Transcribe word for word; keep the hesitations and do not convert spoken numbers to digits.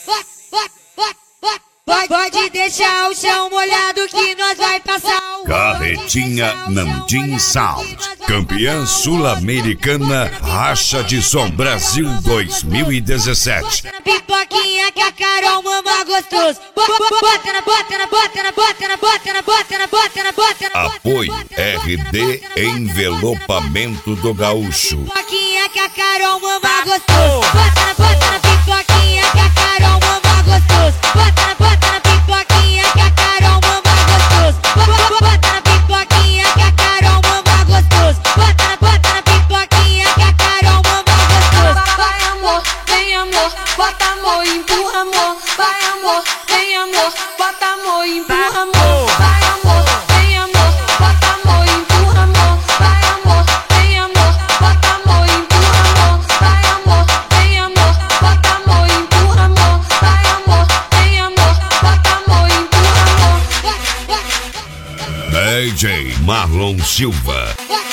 Pode, pode deixar o chão molhado que nós vai passar o Carretinha Nandim Sound, campeã sul-americana Racha de Som Brasil dois mil e dezessete. Pipoquinha que a Carol mama gostoso. Bota na, bota na, bota na, bota na, bota na, bota na, bota na, bota na. Apoio R D Envelopamento do Gaúcho. Pipoquinha que a Carol mama gostoso. Bota na, bota na, pipoquinha que a Carol mama gostoso. Bota na, bota na, pipoquinha que a Carol mama gostoso. Bota na, pipoquinha que a Carol mama gostoso. Bota na, bota na, pipoquinha que a Carol mama gostoso. Vai amor, vem amor, bota amor, empurra amor. Vai amor, vem amor, bota amor, empurra amor. Vai amor, vem amor, bota amor, empurra amor. Vai amor, vem amor, bota amor, empurra amor. Vai amor, vem amor, bota amor, empurra amor. Vai amor, vem amor, bota amor, empurra amor. D J Marlon Silva.